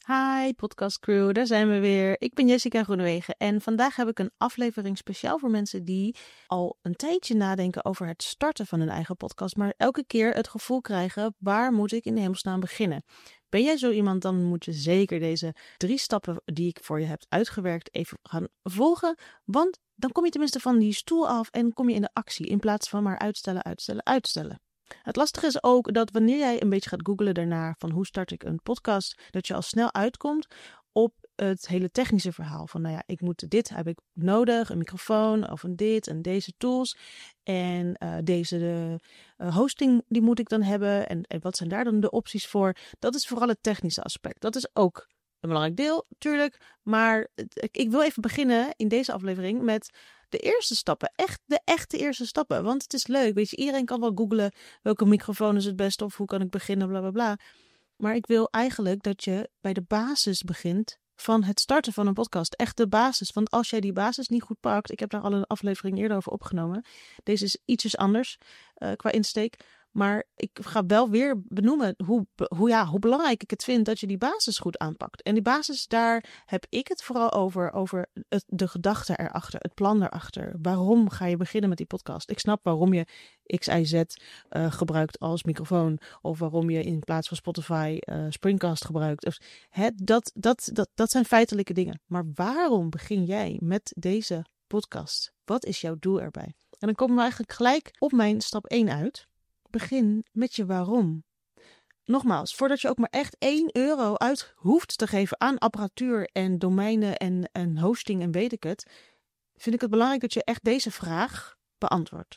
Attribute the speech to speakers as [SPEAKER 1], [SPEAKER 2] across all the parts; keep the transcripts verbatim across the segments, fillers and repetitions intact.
[SPEAKER 1] Hi podcast crew, daar zijn we weer. Ik ben Jessica Groenewegen en vandaag heb ik een aflevering speciaal voor mensen die al een tijdje nadenken over het starten van hun eigen podcast, maar elke keer het gevoel krijgen, waar moet ik in de hemelsnaam beginnen? Ben jij zo iemand, dan moet je zeker deze drie stappen die ik voor je heb uitgewerkt even gaan volgen, want dan kom je tenminste van die stoel af en kom je in de actie in plaats van maar uitstellen, uitstellen, uitstellen. Het lastige is ook dat wanneer jij een beetje gaat googlen daarna van hoe start ik een podcast, dat je al snel uitkomt op het hele technische verhaal. Van nou ja, ik moet dit heb ik nodig, een microfoon of een dit en deze tools. En uh, deze de, uh, hosting die moet ik dan hebben en, en wat zijn daar dan de opties voor. Dat is vooral het technische aspect. Dat is ook een belangrijk deel, natuurlijk. Maar ik, ik wil even beginnen in deze aflevering met de eerste stappen. Echt de echte eerste stappen. Want het is leuk. Weet je, iedereen kan wel googlen welke microfoon is het beste of hoe kan ik beginnen, bla bla bla. Maar ik wil eigenlijk dat je bij de basis begint van het starten van een podcast. Echt de basis. Want als jij die basis niet goed pakt, ik heb daar al een aflevering eerder over opgenomen. Deze is ietsjes anders uh, qua insteek. Maar ik ga wel weer benoemen hoe, hoe, ja, hoe belangrijk ik het vind dat je die basis goed aanpakt. En die basis, daar heb ik het vooral over, over het, de gedachte erachter, het plan erachter. Waarom ga je beginnen met die podcast? Ik snap waarom je X Y Z uh, gebruikt als microfoon. Of waarom je in plaats van Spotify uh, Springcast gebruikt. Of, hè, dat, dat, dat, dat zijn feitelijke dingen. Maar waarom begin jij met deze podcast? Wat is jouw doel erbij? En dan komen we eigenlijk gelijk op mijn stap één uit. Begin met je waarom. Nogmaals, voordat je ook maar echt één euro uit hoeft te geven aan apparatuur en domeinen en, en hosting en weet ik het, vind ik het belangrijk dat je echt deze vraag beantwoordt.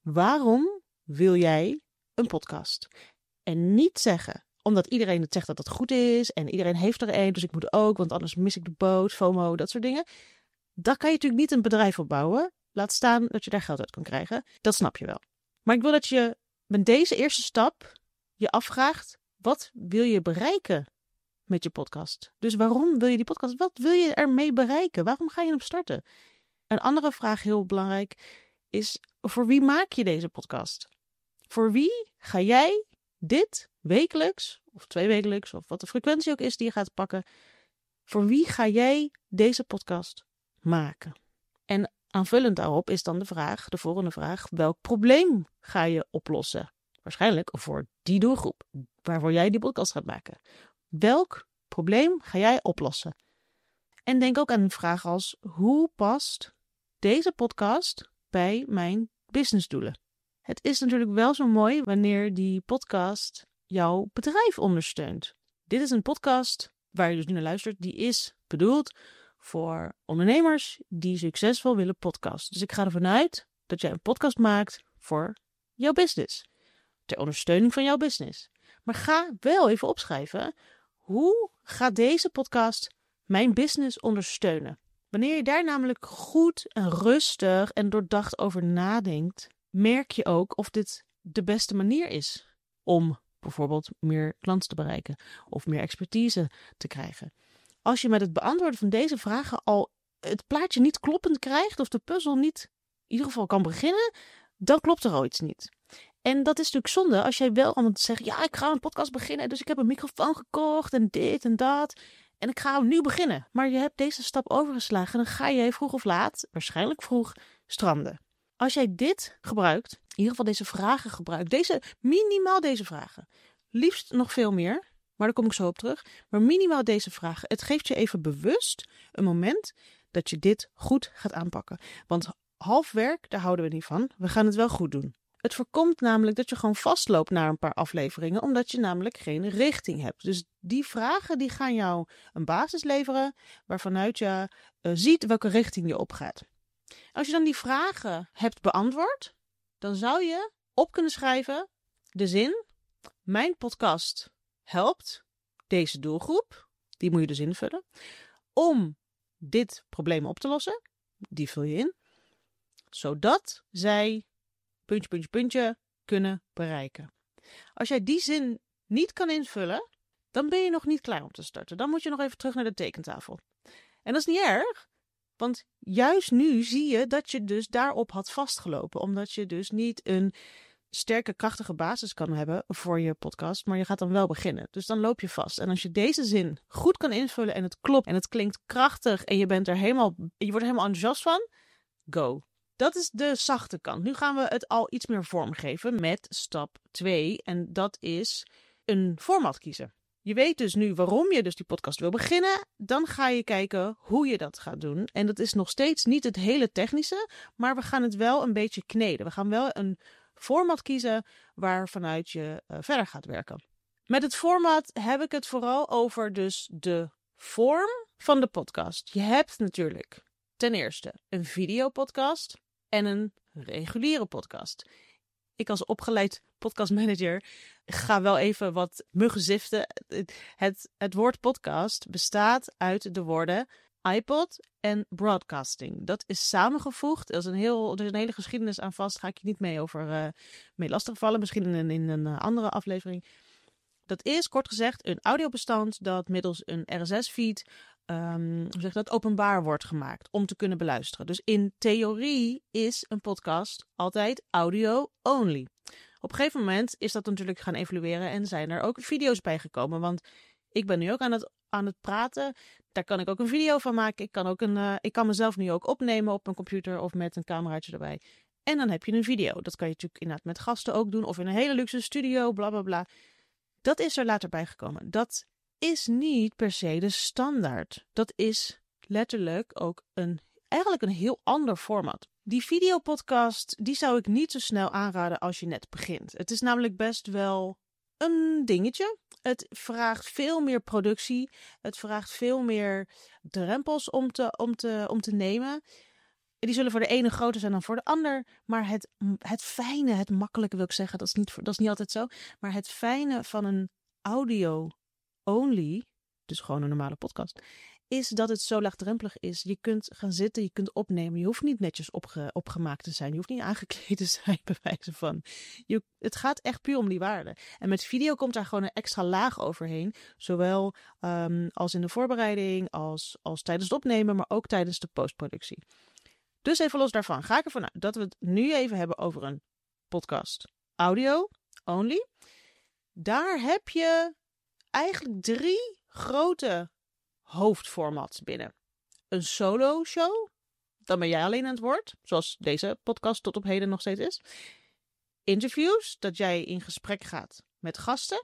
[SPEAKER 1] Waarom wil jij een podcast? En niet zeggen, omdat iedereen het zegt dat het goed is en iedereen heeft er een, dus ik moet ook, want anders mis ik de boot, FOMO, dat soort dingen. Daar kan je natuurlijk niet een bedrijf op bouwen. Laat staan dat je daar geld uit kan krijgen. Dat snap je wel. Maar ik wil dat je met deze eerste stap je afvraagt, wat wil je bereiken met je podcast? Dus waarom wil je die podcast? Wat wil je ermee bereiken? Waarom ga je hem starten? Een andere vraag, heel belangrijk, is voor wie maak je deze podcast? Voor wie ga jij dit wekelijks, of tweewekelijks, of wat de frequentie ook is die je gaat pakken, voor wie ga jij deze podcast maken? En aanvullend daarop is dan de vraag, de volgende vraag, welk probleem ga je oplossen? Waarschijnlijk voor die doelgroep waarvoor jij die podcast gaat maken. Welk probleem ga jij oplossen? En denk ook aan een vraag als, hoe past deze podcast bij mijn businessdoelen? Het is natuurlijk wel zo mooi wanneer die podcast jouw bedrijf ondersteunt. Dit is een podcast waar je dus nu naar luistert, die is bedoeld voor ondernemers die succesvol willen podcasten. Dus ik ga ervan uit dat jij een podcast maakt voor jouw business. Ter ondersteuning van jouw business. Maar ga wel even opschrijven, hoe gaat deze podcast mijn business ondersteunen? Wanneer je daar namelijk goed en rustig en doordacht over nadenkt, merk je ook of dit de beste manier is om bijvoorbeeld meer klanten te bereiken of meer expertise te krijgen. Als je met het beantwoorden van deze vragen al het plaatje niet kloppend krijgt of de puzzel niet in ieder geval kan beginnen, dan klopt er al iets niet. En dat is natuurlijk zonde als jij wel allemaal zegt, ja, ik ga een podcast beginnen, dus ik heb een microfoon gekocht en dit en dat. En ik ga nu beginnen. Maar je hebt deze stap overgeslagen en dan ga je vroeg of laat, waarschijnlijk vroeg, stranden. Als jij dit gebruikt, in ieder geval deze vragen gebruikt, deze, minimaal deze vragen, liefst nog veel meer, maar daar kom ik zo op terug, maar minimaal deze vragen. Het geeft je even bewust een moment dat je dit goed gaat aanpakken. Want half werk, daar houden we niet van. We gaan het wel goed doen. Het voorkomt namelijk dat je gewoon vastloopt naar een paar afleveringen, omdat je namelijk geen richting hebt. Dus die vragen die gaan jou een basis leveren, waarvanuit je uh, ziet welke richting je opgaat. Als je dan die vragen hebt beantwoord, dan zou je op kunnen schrijven de zin, mijn podcast helpt deze doelgroep, die moet je dus invullen, om dit probleem op te lossen. Die vul je in, zodat zij puntje, puntje, puntje kunnen bereiken. Als jij die zin niet kan invullen, dan ben je nog niet klaar om te starten. Dan moet je nog even terug naar de tekentafel. En dat is niet erg, want juist nu zie je dat je dus daarop had vastgelopen. Omdat je dus niet een sterke, krachtige basis kan hebben voor je podcast, maar je gaat dan wel beginnen. Dus dan loop je vast. En als je deze zin goed kan invullen en het klopt en het klinkt krachtig en je bent er helemaal, je wordt er helemaal enthousiast van, go. Dat is de zachte kant. Nu gaan we het al iets meer vormgeven met stap twee en dat is een format kiezen. Je weet dus nu waarom je dus die podcast wil beginnen. Dan ga je kijken hoe je dat gaat doen. En dat is nog steeds niet het hele technische, maar we gaan het wel een beetje kneden. We gaan wel een format kiezen waar vanuit je uh, verder gaat werken. Met het format heb ik het vooral over dus de vorm van de podcast. Je hebt natuurlijk ten eerste een videopodcast en een reguliere podcast. Ik als opgeleid podcastmanager ga wel even wat muggen ziften. Het, het woord podcast bestaat uit de woorden iPod en broadcasting. Dat is samengevoegd. Er is een, heel, er is een hele geschiedenis aan vast. Daar ga ik je niet mee over uh, mee lastigvallen. Misschien in, een, in een uh, andere aflevering. Dat is, kort gezegd, een audiobestand dat middels een R S S-feed um, hoe zeg dat, openbaar wordt gemaakt om te kunnen beluisteren. Dus in theorie is een podcast altijd audio-only. Op een gegeven moment is dat natuurlijk gaan evolueren en zijn er ook video's bij gekomen. Want ik ben nu ook aan het, aan het praten. Daar kan ik ook een video van maken. Ik kan, ook een, uh, ik kan mezelf nu ook opnemen op een computer of met een cameraatje erbij. En dan heb je een video. Dat kan je natuurlijk inderdaad met gasten ook doen. Of in een hele luxe studio, bla bla bla. Dat is er later bij gekomen. Dat is niet per se de standaard. Dat is letterlijk ook een, eigenlijk een heel ander format. Die videopodcast, die zou ik niet zo snel aanraden als je net begint. Het is namelijk best wel een dingetje. Het vraagt veel meer productie. Het vraagt veel meer drempels om te, om te, om te nemen. Die zullen voor de ene groter zijn dan voor de ander. Maar het, het fijne, het makkelijke wil ik zeggen, dat is, niet, dat is niet altijd zo. Maar het fijne van een audio-only, dus gewoon een normale podcast, is dat het zo laagdrempelig is. Je kunt gaan zitten, je kunt opnemen. Je hoeft niet netjes opge, opgemaakt te zijn. Je hoeft niet aangekleed te zijn, bij wijze van. Je, het gaat echt puur om die waarde. En met video komt daar gewoon een extra laag overheen. Zowel um, als in de voorbereiding, als, als tijdens het opnemen, maar ook tijdens de postproductie. Dus even los daarvan ga ik ervan uit dat we het nu even hebben over een podcast audio only. Daar heb je eigenlijk drie grote hoofdformats binnen. Een solo show, dan ben jij alleen aan het woord, zoals deze podcast tot op heden nog steeds is. Interviews, dat jij in gesprek gaat met gasten.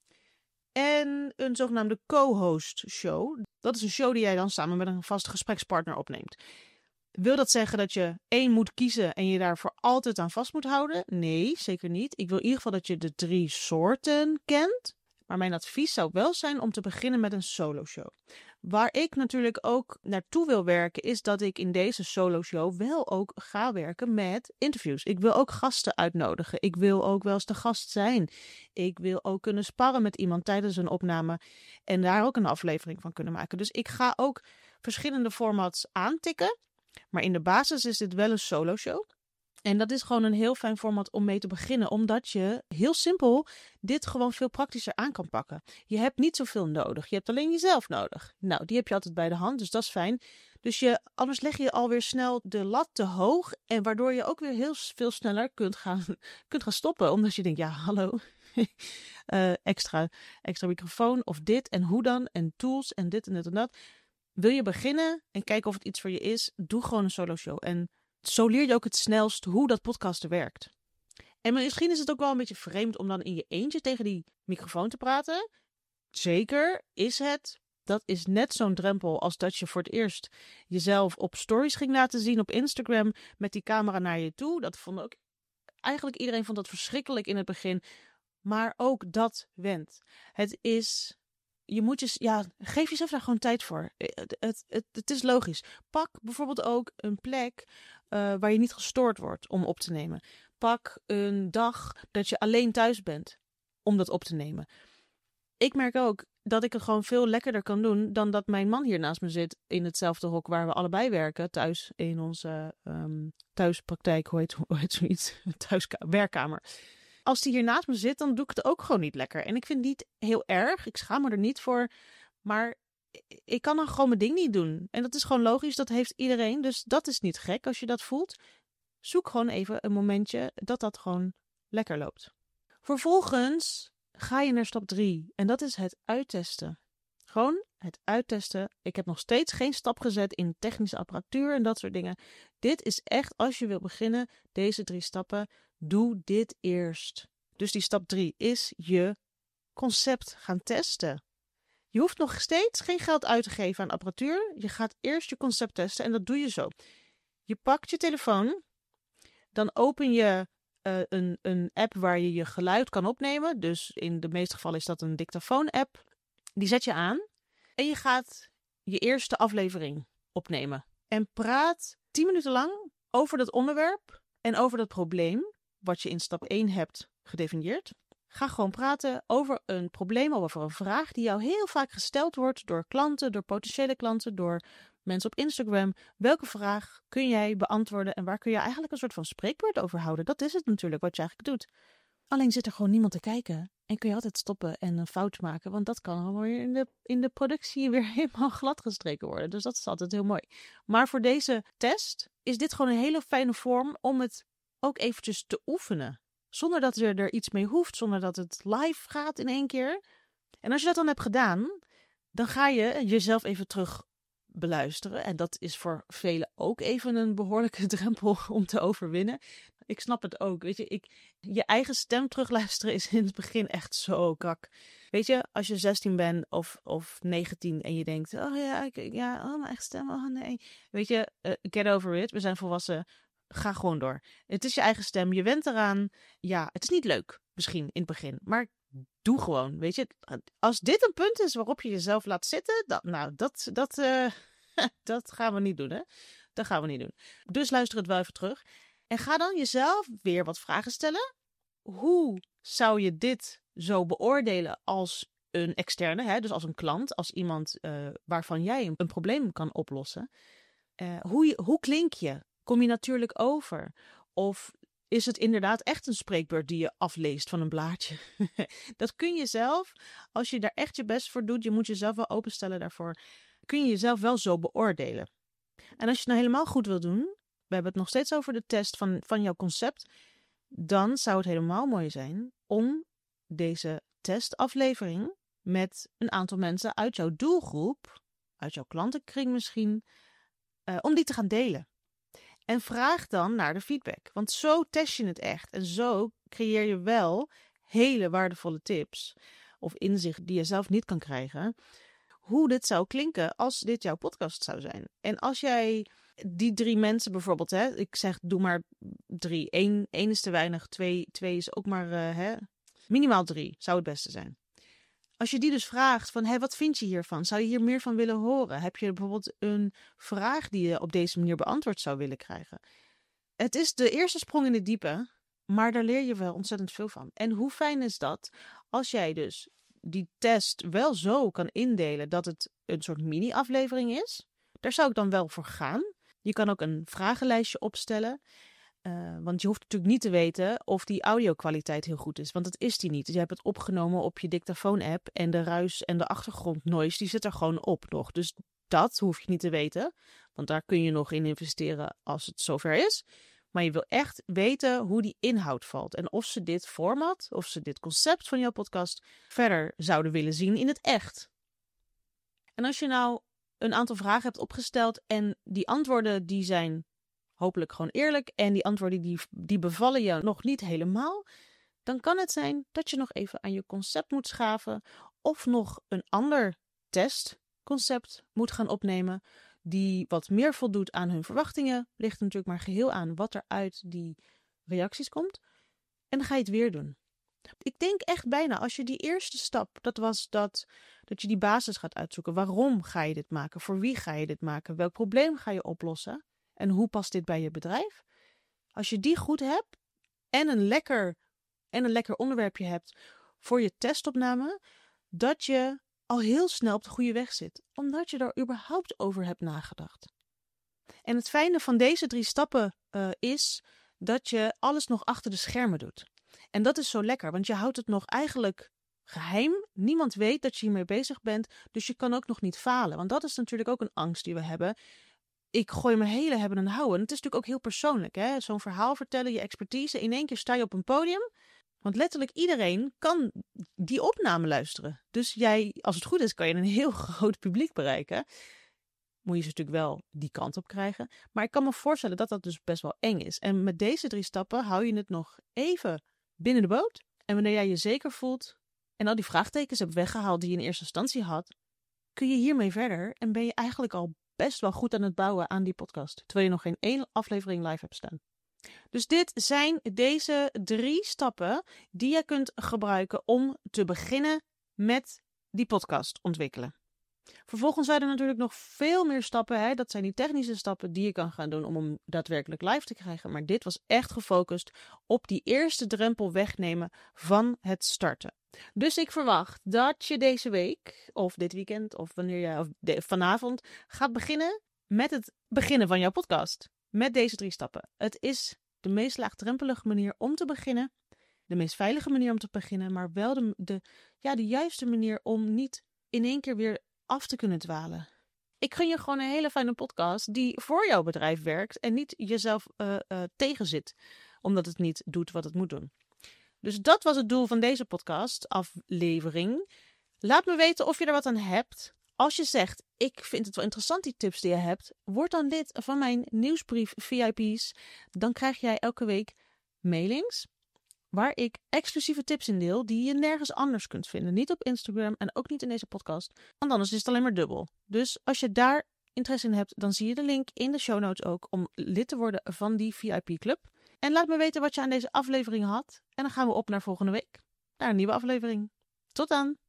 [SPEAKER 1] En een zogenaamde co-host show. Dat is een show die jij dan samen met een vaste gesprekspartner opneemt. Wil dat zeggen dat je één moet kiezen en je daar voor altijd aan vast moet houden? Nee, zeker niet. Ik wil in ieder geval dat je de drie soorten kent. Maar mijn advies zou wel zijn om te beginnen met een solo show. Waar ik natuurlijk ook naartoe wil werken is dat ik in deze solo show wel ook ga werken met interviews. Ik wil ook gasten uitnodigen. Ik wil ook wel eens de gast zijn. Ik wil ook kunnen sparren met iemand tijdens een opname en daar ook een aflevering van kunnen maken. Dus ik ga ook verschillende formats aantikken. Maar in de basis is dit wel een solo show. En dat is gewoon een heel fijn format om mee te beginnen. Omdat je heel simpel dit gewoon veel praktischer aan kan pakken. Je hebt niet zoveel nodig. Je hebt alleen jezelf nodig. Nou, die heb je altijd bij de hand. Dus dat is fijn. Dus je, anders leg je alweer snel de lat te hoog. En waardoor je ook weer heel veel sneller kunt gaan, kunt gaan stoppen. Omdat je denkt, ja hallo. uh, extra, extra microfoon of dit en hoe dan. En tools en dit en dit en dat. Wil je beginnen en kijken of het iets voor je is, doe gewoon een solo show. En zo leer je ook het snelst hoe dat podcasten werkt. En misschien is het ook wel een beetje vreemd om dan in je eentje tegen die microfoon te praten. Zeker is het. Dat is net zo'n drempel als dat je voor het eerst jezelf op stories ging laten zien op Instagram met die camera naar je toe. Dat vond ook eigenlijk iedereen vond dat verschrikkelijk in het begin. Maar ook dat went. Het is... Je moet je, ja, geef jezelf daar gewoon tijd voor. Het, het, het, het is logisch. Pak bijvoorbeeld ook een plek uh, waar je niet gestoord wordt om op te nemen. Pak een dag dat je alleen thuis bent om dat op te nemen. Ik merk ook dat ik het gewoon veel lekkerder kan doen dan dat mijn man hier naast me zit in hetzelfde hok waar we allebei werken. Thuis in onze um, thuispraktijk, hoe heet, hoe heet zoiets? Thuis werkkamer. Als die hier naast me zit, dan doe ik het ook gewoon niet lekker. En ik vind het niet heel erg. Ik schaam me er niet voor. Maar ik kan dan gewoon mijn ding niet doen. En dat is gewoon logisch. Dat heeft iedereen. Dus dat is niet gek als je dat voelt. Zoek gewoon even een momentje dat dat gewoon lekker loopt. Vervolgens ga je naar stap drie en dat is het uittesten. Gewoon het uittesten. Ik heb nog steeds geen stap gezet in technische apparatuur en dat soort dingen. Dit is echt, als je wil beginnen, deze drie stappen, doe dit eerst. Dus die stap drie is je concept gaan testen. Je hoeft nog steeds geen geld uit te geven aan apparatuur. Je gaat eerst je concept testen en dat doe je zo. Je pakt je telefoon, dan open je uh, een, een app waar je je geluid kan opnemen. Dus in de meeste gevallen is dat een dictafoon-app. Die zet je aan en je gaat je eerste aflevering opnemen. En praat tien minuten lang over dat onderwerp en over dat probleem wat je in stap één hebt gedefinieerd. Ga gewoon praten over een probleem of over een vraag die jou heel vaak gesteld wordt door klanten, door potentiële klanten, door mensen op Instagram. Welke vraag kun jij beantwoorden en waar kun je eigenlijk een soort van spreekwoord over houden? Dat is het natuurlijk wat je eigenlijk doet. Alleen zit er gewoon niemand te kijken en kun je altijd stoppen en een fout maken, want dat kan gewoon weer in de, in de productie weer helemaal glad gestreken worden. Dus dat is altijd heel mooi. Maar voor deze test is dit gewoon een hele fijne vorm om het ook eventjes te oefenen. Zonder dat je er iets mee hoeft, zonder dat het live gaat in één keer. En als je dat dan hebt gedaan, dan ga je jezelf even terug beluisteren. En dat is voor velen ook even een behoorlijke drempel om te overwinnen. Ik snap het ook. Weet je, ik, je eigen stem terugluisteren is in het begin echt zo kak. Weet je, als je zestien bent of, of negentien en je denkt, oh ja, ik, ja, oh, mijn eigen stem, oh nee. Weet je, uh, get over it. We zijn volwassen. Ga gewoon door. Het is je eigen stem. Je went eraan. Ja, het is niet leuk misschien in het begin. Maar doe gewoon. Weet je, als dit een punt is waarop je jezelf laat zitten. Dat, nou, dat, dat, uh, dat gaan we niet doen, hè. Dat gaan we niet doen. Dus luister het wel even terug. En ga dan jezelf weer wat vragen stellen. Hoe zou je dit zo beoordelen als een externe, hè? Dus als een klant, als iemand uh, waarvan jij een, een probleem kan oplossen. Uh, hoe, je, hoe klink je? Kom je natuurlijk over? Of is het inderdaad echt een spreekbeurt die je afleest van een blaadje? Dat kun je zelf, als je daar echt je best voor doet, je moet jezelf wel openstellen daarvoor, kun je jezelf wel zo beoordelen. En als je het nou helemaal goed wil doen, we hebben het nog steeds over de test van, van jouw concept, dan zou het helemaal mooi zijn om deze testaflevering met een aantal mensen uit jouw doelgroep, uit jouw klantenkring misschien, uh, om die te gaan delen. En vraag dan naar de feedback. Want zo test je het echt. En zo creëer je wel hele waardevolle tips of inzicht die je zelf niet kan krijgen. Hoe dit zou klinken als dit jouw podcast zou zijn. En als jij die drie mensen bijvoorbeeld, hè, ik zeg doe maar drie. Eén, één is te weinig, twee, twee is ook maar, uh, hè, minimaal drie zou het beste zijn. Als je die dus vraagt van, hé, wat vind je hiervan? Zou je hier meer van willen horen? Heb je bijvoorbeeld een vraag die je op deze manier beantwoord zou willen krijgen? Het is de eerste sprong in het diepe, maar daar leer je wel ontzettend veel van. En hoe fijn is dat als jij dus die test wel zo kan indelen dat het een soort mini-aflevering is? Daar zou ik dan wel voor gaan. Je kan ook een vragenlijstje opstellen. Uh, want je hoeft natuurlijk niet te weten of die audio-kwaliteit heel goed is. Want dat is die niet. Je hebt het opgenomen op je dictafoon-app en de ruis en de achtergrondnoise, die zit er gewoon op nog. Dus dat hoef je niet te weten. Want daar kun je nog in investeren als het zover is. Maar je wil echt weten hoe die inhoud valt. En of ze dit format, of ze dit concept van jouw podcast verder zouden willen zien in het echt. En als je nou een aantal vragen hebt opgesteld en die antwoorden die zijn hopelijk gewoon eerlijk en die antwoorden die, die bevallen je nog niet helemaal, dan kan het zijn dat je nog even aan je concept moet schaven of nog een ander testconcept moet gaan opnemen die wat meer voldoet aan hun verwachtingen. Ligt natuurlijk maar geheel aan wat er uit die reacties komt. En dan ga je het weer doen. Ik denk echt bijna, als je die eerste stap, dat was dat, dat je die basis gaat uitzoeken. Waarom ga je dit maken? Voor wie ga je dit maken? Welk probleem ga je oplossen? En hoe past dit bij je bedrijf? Als je die goed hebt en een lekker, en een lekker onderwerpje hebt voor je testopname, dat je al heel snel op de goede weg zit. Omdat je daar überhaupt over hebt nagedacht. En het fijne van deze drie stappen uh, is dat je alles nog achter de schermen doet. En dat is zo lekker, want je houdt het nog eigenlijk geheim. Niemand weet dat je hiermee bezig bent, dus je kan ook nog niet falen. Want dat is natuurlijk ook een angst die we hebben. ik gooi mijn hele hebben en houden. En het is natuurlijk ook heel persoonlijk, hè? Zo'n verhaal vertellen, je expertise. In één keer sta je op een podium. Want letterlijk iedereen kan die opname luisteren. Dus jij, als het goed is, kan je een heel groot publiek bereiken. Moet je ze natuurlijk wel die kant op krijgen. Maar ik kan me voorstellen dat dat dus best wel eng is. En met deze drie stappen hou je het nog even binnen de boot. En wanneer jij je zeker voelt en al die vraagtekens hebt weggehaald die je in eerste instantie had, kun je hiermee verder en ben je eigenlijk al best wel goed aan het bouwen aan die podcast. Terwijl je nog geen één aflevering live hebt staan. Dus dit zijn deze drie stappen die je kunt gebruiken om te beginnen met die podcast ontwikkelen. Vervolgens zijn er natuurlijk nog veel meer stappen. Hè? Dat zijn die technische stappen die je kan gaan doen om hem daadwerkelijk live te krijgen. Maar dit was echt gefocust op die eerste drempel wegnemen van het starten. Dus ik verwacht dat je deze week, of dit weekend, of wanneer je of de, vanavond gaat beginnen met het beginnen van jouw podcast. Met deze drie stappen. Het is de meest laagdrempelige manier om te beginnen. De meest veilige manier om te beginnen. Maar wel de, de, ja, de juiste manier om niet in één keer weer af te kunnen dwalen. Ik gun je gewoon een hele fijne podcast die voor jouw bedrijf werkt en niet jezelf uh, uh, tegenzit, omdat het niet doet wat het moet doen. Dus dat was het doel van deze podcast aflevering. Laat me weten of je er wat aan hebt. Als je zegt, ik vind het wel interessant die tips die je hebt, word dan lid van mijn nieuwsbrief V I P's. Dan krijg jij elke week mailings waar ik exclusieve tips in deel die je nergens anders kunt vinden. Niet op Instagram en ook niet in deze podcast. Want anders is het alleen maar dubbel. Dus als je daar interesse in hebt, dan zie je de link in de show notes ook om lid te worden van die V I P club. En laat me weten wat je aan deze aflevering had. En dan gaan we op naar volgende week. Naar een nieuwe aflevering. Tot dan!